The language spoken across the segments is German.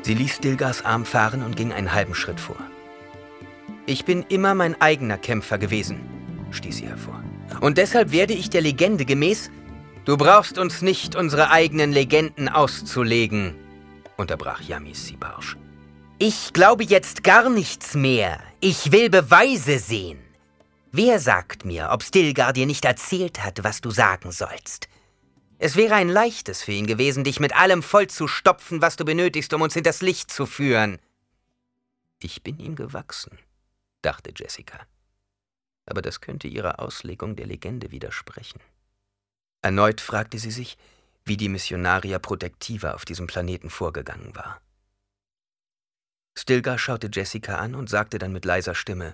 Sie ließ Stilgars Arm fahren und ging einen halben Schritt vor. »Ich bin immer mein eigener Kämpfer gewesen«, stieß sie hervor. »Und deshalb werde ich der Legende gemäß...« »Du brauchst uns nicht unsere eigenen Legenden auszulegen«, unterbrach Yamis sie barsch. »Ich glaube jetzt gar nichts mehr. Ich will Beweise sehen. Wer sagt mir, ob Stilgar dir nicht erzählt hat, was du sagen sollst? Es wäre ein leichtes für ihn gewesen, dich mit allem vollzustopfen, was du benötigst, um uns hinters Licht zu führen.« »Ich bin ihm gewachsen«, dachte Jessica. Aber das könnte ihrer Auslegung der Legende widersprechen. Erneut fragte sie sich, wie die Missionaria Protectiva auf diesem Planeten vorgegangen war. Stilgar schaute Jessica an und sagte dann mit leiser Stimme: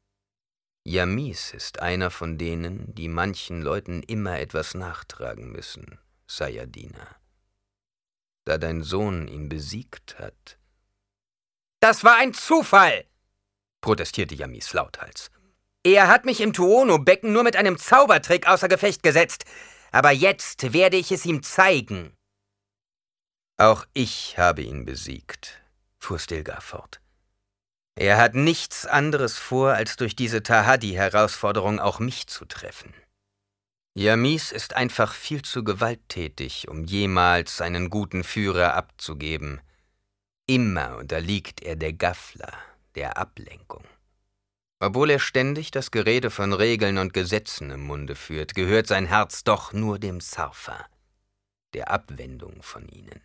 »Yamis ist einer von denen, die manchen Leuten immer etwas nachtragen müssen, Sayadina. Da dein Sohn ihn besiegt hat.« »Das war ein Zufall«, protestierte Yamis lauthals. »Er hat mich im Tuono-Becken nur mit einem Zaubertrick außer Gefecht gesetzt. Aber jetzt werde ich es ihm zeigen.« »Auch ich habe ihn besiegt«, fuhr Stilgar fort. »Er hat nichts anderes vor, als durch diese Tahaddi-Herausforderung auch mich zu treffen. Yamis ist einfach viel zu gewalttätig, um jemals einen guten Führer abzugeben. Immer unterliegt er der Ghafla, der Ablenkung. Obwohl er ständig das Gerede von Regeln und Gesetzen im Munde führt, gehört sein Herz doch nur dem Sarfa, der Abwendung von ihnen.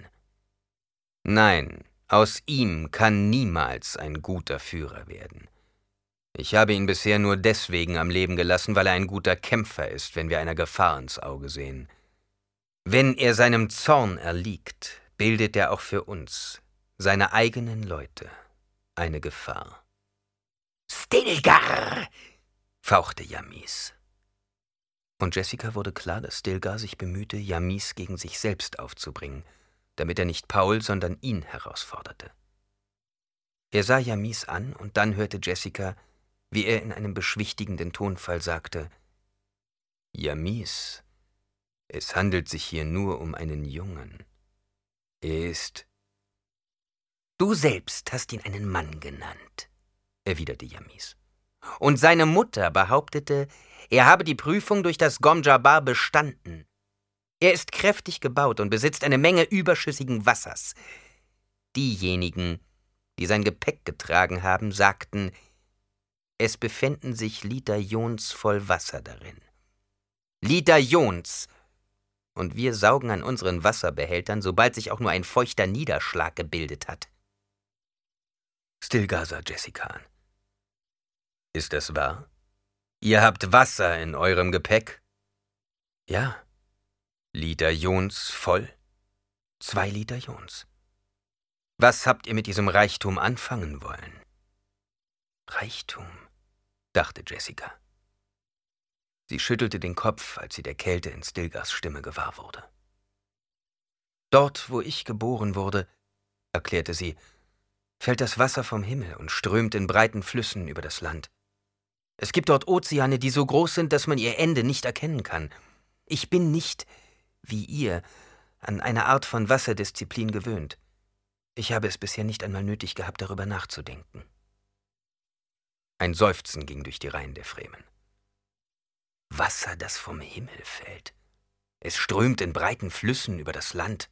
Nein, aus ihm kann niemals ein guter Führer werden. Ich habe ihn bisher nur deswegen am Leben gelassen, weil er ein guter Kämpfer ist, wenn wir einer Gefahr ins Auge sehen. Wenn er seinem Zorn erliegt, bildet er auch für uns, seine eigenen Leute, eine Gefahr.« »Stilgar«, fauchte Yamis. Und Jessica wurde klar, dass Stilgar sich bemühte, Yamis gegen sich selbst aufzubringen, damit er nicht Paul, sondern ihn herausforderte. Er sah Yamis an und dann hörte Jessica, wie er in einem beschwichtigenden Tonfall sagte: »Yamis, es handelt sich hier nur um einen Jungen. Er ist...« »Du selbst hast ihn einen Mann genannt«, erwiderte Yamis. »Und seine Mutter behauptete, er habe die Prüfung durch das Gom-Jabbar bestanden. Er ist kräftig gebaut und besitzt eine Menge überschüssigen Wassers. Diejenigen, die sein Gepäck getragen haben, sagten, es befänden sich Liter Jons voll Wasser darin. Liter Jons! Und wir saugen an unseren Wasserbehältern, sobald sich auch nur ein feuchter Niederschlag gebildet hat.« Stilgar sah Jessica an. »Ist das wahr? Ihr habt Wasser in eurem Gepäck?« »Ja. Liter Jons voll? 2 Liter Jons. Was habt ihr mit diesem Reichtum anfangen wollen?« »Reichtum«, dachte Jessica. Sie schüttelte den Kopf, als sie der Kälte in Stilgars Stimme gewahr wurde. »Dort, wo ich geboren wurde«, erklärte sie, »fällt das Wasser vom Himmel und strömt in breiten Flüssen über das Land. Es gibt dort Ozeane, die so groß sind, dass man ihr Ende nicht erkennen kann. Ich bin nicht, wie ihr, an eine Art von Wasserdisziplin gewöhnt. Ich habe es bisher nicht einmal nötig gehabt, darüber nachzudenken.« Ein Seufzen ging durch die Reihen der Fremen. Wasser, das vom Himmel fällt. Es strömt in breiten Flüssen über das Land.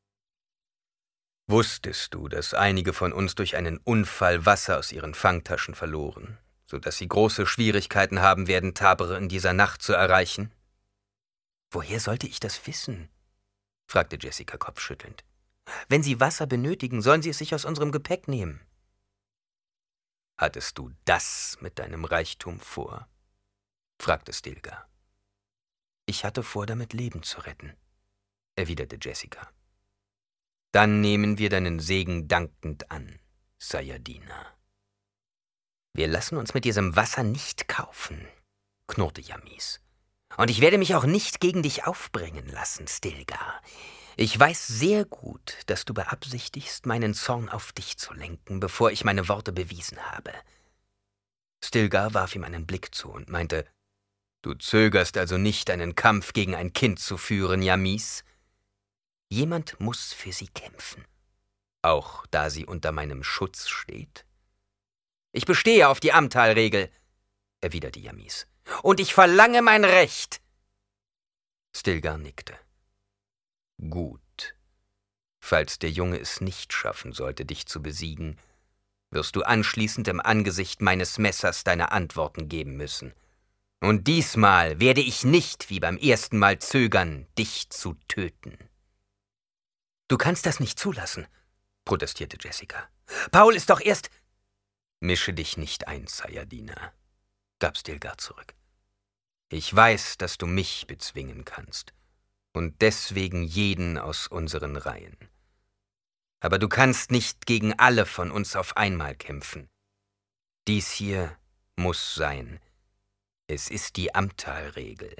»Wusstest du, dass einige von uns durch einen Unfall Wasser aus ihren Fangtaschen verloren, so dass sie große Schwierigkeiten haben werden, Tabre in dieser Nacht zu erreichen?« »Woher sollte ich das wissen?«, fragte Jessica kopfschüttelnd. »Wenn Sie Wasser benötigen, sollen Sie es sich aus unserem Gepäck nehmen.« »Hattest du das mit deinem Reichtum vor?«, fragte Stilgar. »Ich hatte vor, damit Leben zu retten«, erwiderte Jessica. »Dann nehmen wir deinen Segen dankend an, Sayadina.« »Wir lassen uns mit diesem Wasser nicht kaufen«, knurrte Yamis. »Und ich werde mich auch nicht gegen dich aufbringen lassen, Stilgar. Ich weiß sehr gut, dass du beabsichtigst, meinen Zorn auf dich zu lenken, bevor ich meine Worte bewiesen habe.« Stilgar warf ihm einen Blick zu und meinte, »Du zögerst also nicht, einen Kampf gegen ein Kind zu führen, Yamis? Jemand muss für sie kämpfen. auch da sie unter meinem Schutz steht? »Ich bestehe auf die Amtal-Regel«, erwiderte Yamis, »und ich verlange mein Recht.« Stilgar nickte. »Gut. Falls der Junge es nicht schaffen sollte, dich zu besiegen, wirst du anschließend im Angesicht meines Messers deine Antworten geben müssen. Und diesmal werde ich nicht wie beim ersten Mal zögern, dich zu töten.« »Du kannst das nicht zulassen«, protestierte Jessica. »Paul ist doch erst...« »Mische dich nicht ein, Sayadina«, gab Stilgar zurück. »Ich weiß, dass du mich bezwingen kannst und deswegen jeden aus unseren Reihen. Aber du kannst nicht gegen alle von uns auf einmal kämpfen. Dies hier muss sein. Es ist die Amtal-Regel.«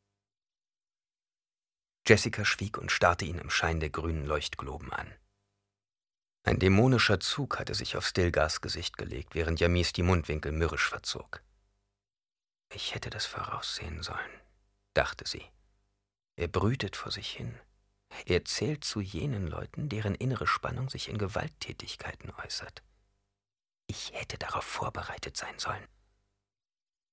Jessica schwieg und starrte ihn im Schein der grünen Leuchtgloben an. Ein dämonischer Zug hatte sich auf Stilgars Gesicht gelegt, während Yamis die Mundwinkel mürrisch verzog. »Ich hätte das voraussehen sollen«, dachte sie. »Er brütet vor sich hin. Er zählt zu jenen Leuten, deren innere Spannung sich in Gewalttätigkeiten äußert. Ich hätte darauf vorbereitet sein sollen.«